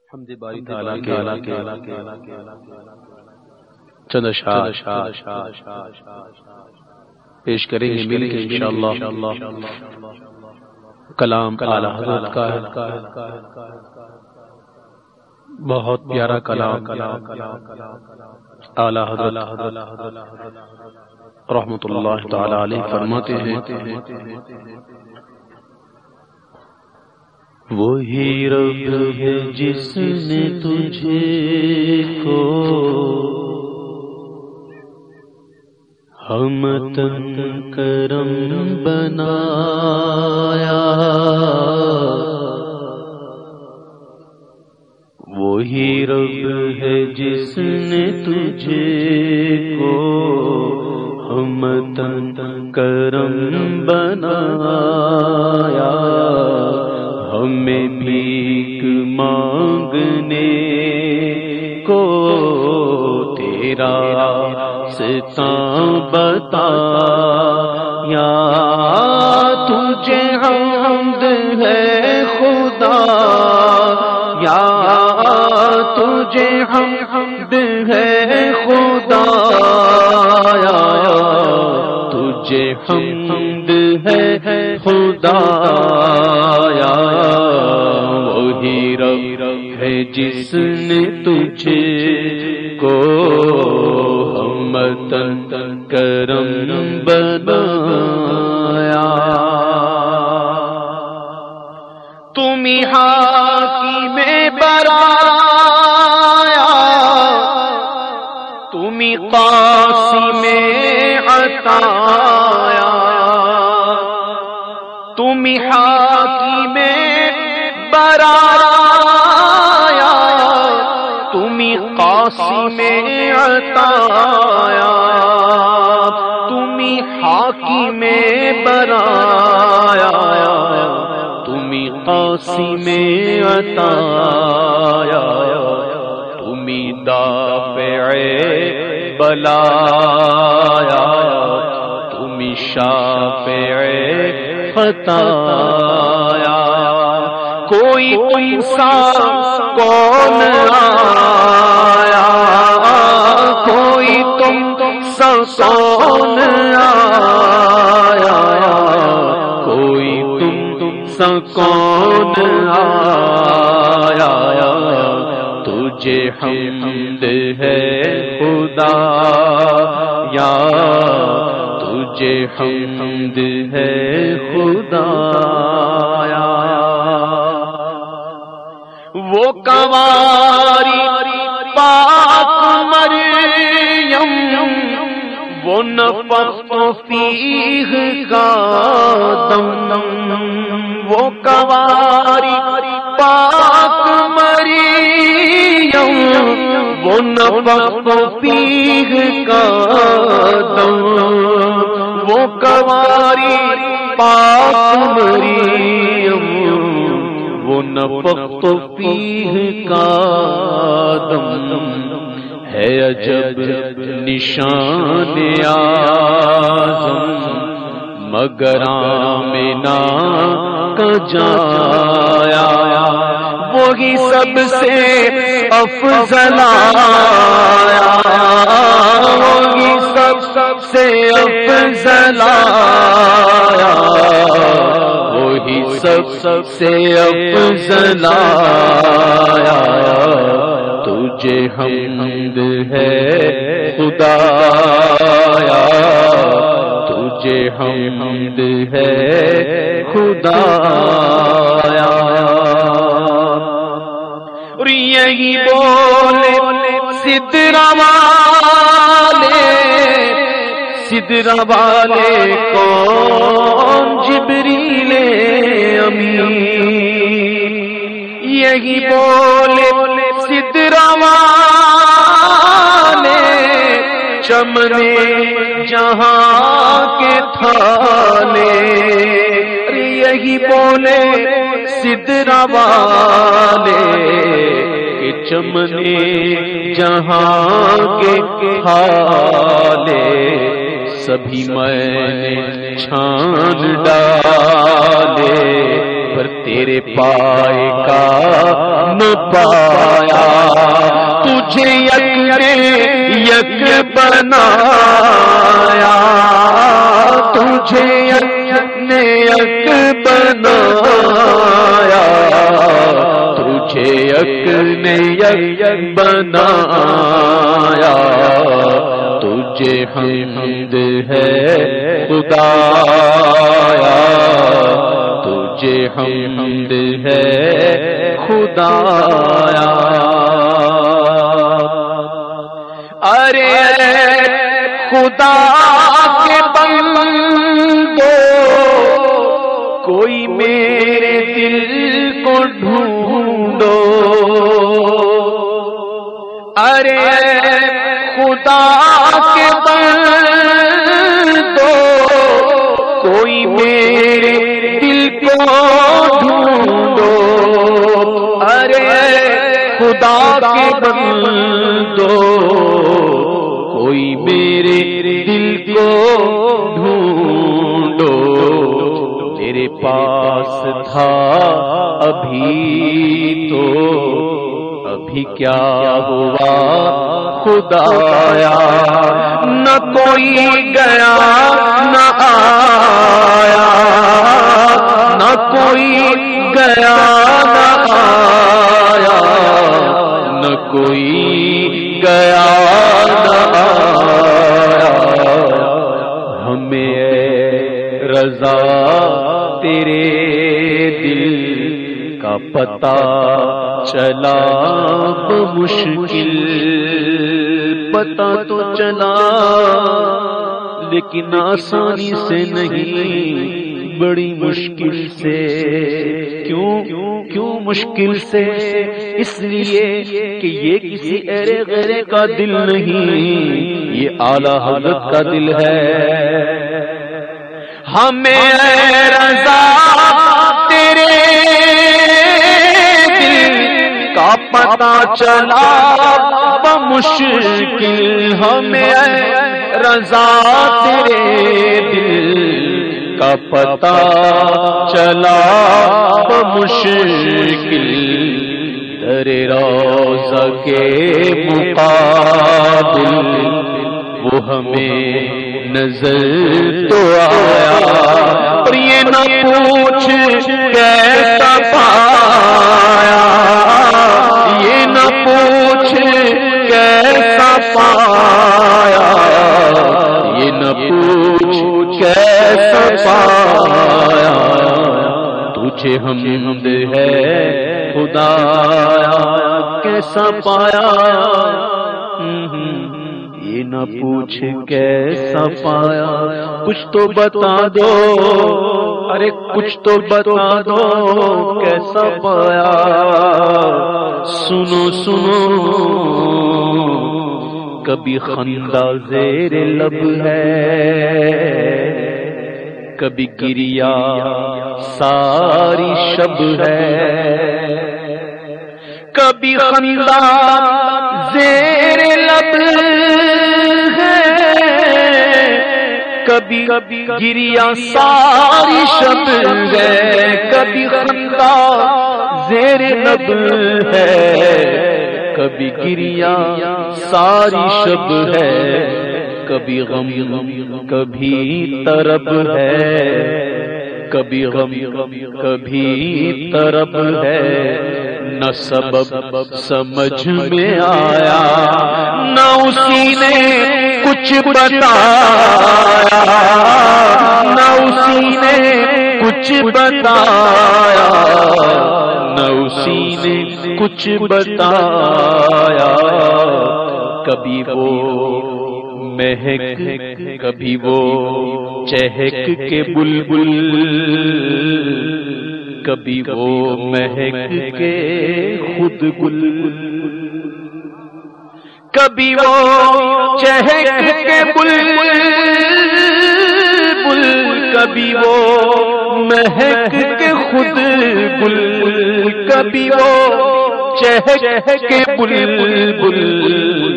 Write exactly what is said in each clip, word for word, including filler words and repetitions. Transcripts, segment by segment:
حمد باری تعالیٰ کے چند اشعار پیش کریں گے مل کے انشاءاللہ۔ کلام اعلیٰ حضرت کا ہے، بہت پیارا کلام اعلیٰ حضرت رحمت اللہ تعالی علیہ فرماتے ہیں، وہی رب ہے جس نے تجھے کو ہمتن کرم بنایا، وہی رب ہے جس نے تجھے کو ہمتن کرم بنایا، ہمیں بھیک مانگنے کو تیرا راستہ بتا، یا تجھے حمد ہے خدا، یا تجھے حمد ہے خدا، یا تجھے حمد ہے خدا، یا وہی رب ہے جس نے تجھے کو ہمتن کرم بنایا، تمہیں حاکم برایا، تمہیں قاسم عطایا، تمہیں حاکم برایا، تمہیں قاسم عطایا، تمہیں حاکم برایا، تمہیں قاسم عطایا، تمہیں دافع بلایا، تمہیں شافع خطایا، کوئی تم سا کون آیا، کوئی تم سا کون آیا، کوئی تم سا کون آیا، تجھے حمد ہے خدا، یا تجھے حمد ہے خدا، وہ کنواری پاک مریم، وہ نفخت فیہ کا دم، وہ کنواری پاک مریم، وہ نفخت فیہ کا دم، وہ کنواری پاک مریم، وہ نفخت فیہ کا دم، ہے عجب نشان اعظم مگر آمنہ کا جایا، وہی سب سے افضل آیا، وہی سب سب سے افضل آیا، وہی سب سب سے افضل آیا، تجھے حمد ہے خدا، یا تجھے حمد ہے خدا، یا اور یہی بولے سدرا والے، سدرا والے کون جبریل امین، یہی بولے سدرا والے چمنے جہاں کے تھالے، یہی بولے سدرا والے کہ چمنے جہاں کے تھالے، سبھی میں نے چھان ڈالے، ڈالے پر تیرے پائے کا نہ پایا، تجھے یک نے یک بنایا، تجھے یک نے یک بنایا، تجھے یک نے یک بنایا، تجھے حمد ہے خدایا، تجھے حمد ہے خدایا۔ ارے خدا کے بندو کوئی میرے دل کو ڈھونڈو، ارے خدا کے بندو کوئی میرے دل کو ڈھونڈو، ارے خدا کے بندو کوئی میرے دل کو ڈھونڈو، تیرے پاس تھا ابھی تو ابھی کیا ہوا خدایا، نہ کوئی گیا نہ آیا، نہ کوئی گیا نہ آیا، نہ کوئی گیا نہ آیا، ہمیں رضا تیرے دل کا پتہ چلا بمشکل، پتہ تو چلا لیکن آسانی سے نہیں، بڑی مشکل سے۔ کیوں کیوں مشکل سے؟ اس لیے کہ یہ کسی ایرے غیرے کا دل نہیں، یہ اعلیٰ حضرت کا دل ہے۔ ہمیں رضا تیرے دل کا پتہ چلا بمشکل، ہمیں رضا تیرے دل کا پتہ چلا بمشکل، تیرے روضہ کے مقابل وہ ہمیں نظر تو آیا، اور یہ نہ پوچھ کیسا پایا، یہ نہ پوچھ کیسا پایا، یہ نہ پوچھ کیسا پایا، تجھے حمد ہے خدایا، کیسا پایا، یہ نہ پوچھ کیسا پایا، کچھ تو بتا دو، ارے کچھ تو بتا دو کیسا پایا۔ سنو سنو کبھی خندہ زیر لب ہے، کبھی گریا ساری شب ہے، کبھی خندہ زیر لب ہے، کبھی گریا ساری شب ہے، کبھی خندہ زیر لب ہے، کبھی گریا ساری شب ہے، کبھی غم کبھی طرب ہے، کبھی غم کبھی طرب ہے، نہ سبب سمجھ میں آیا، نہ اسی نے کچھ بتایا، نہ اسی نے کچھ بتایا، نہ اسی نے کچھ بتایا، کبھی وہ مہک کبھی وہ چہک کے بلبل، کبھی وہ مہک کے خود گل، کبھی وہ چہک کے بلبل، کبھی وہ مہک کے خود گل، کبھی وہ چہک کے بلبل،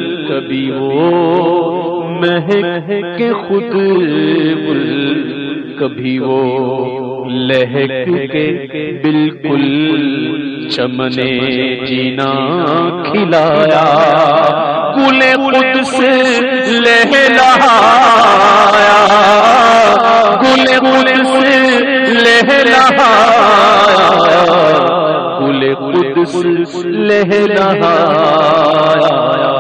کبھی وہ مہک کے خود گل، کبھی وہ لہک کے بالکل چمنے جینا کھلایا، گل قدس لہلایا، گل قدس لہلایا، گل قدس لہلایا۔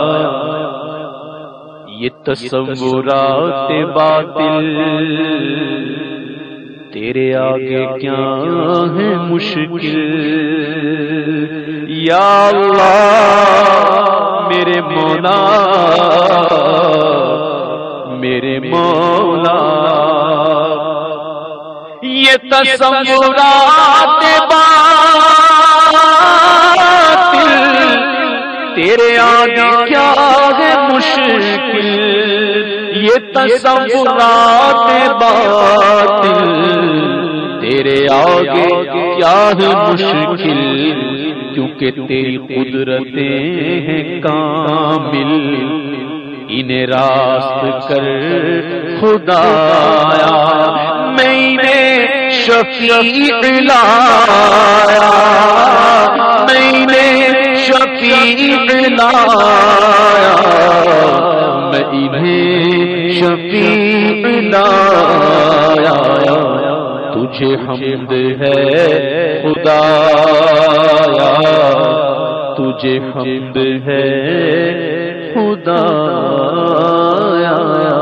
یہ تصورات باطل تیرے آگے کیا ہے مشکل، یا اللہ میرے مولا، میرے مولا۔ یہ تصورات باطل تیرے آگے کیا ہے مشکل، یہ تصورات باطل تیرے آگے کیا ہے مشکل، کیونکہ تیری قدرتیں ہیں کامل، انہیں راست کر خدایا۔ میں نے شفیع لایا، میں نے شفیع لایا، میں انہیں شفیع لایا۔ تجھے حمد ہے خدایا، تجھے حمد ہے خدایا۔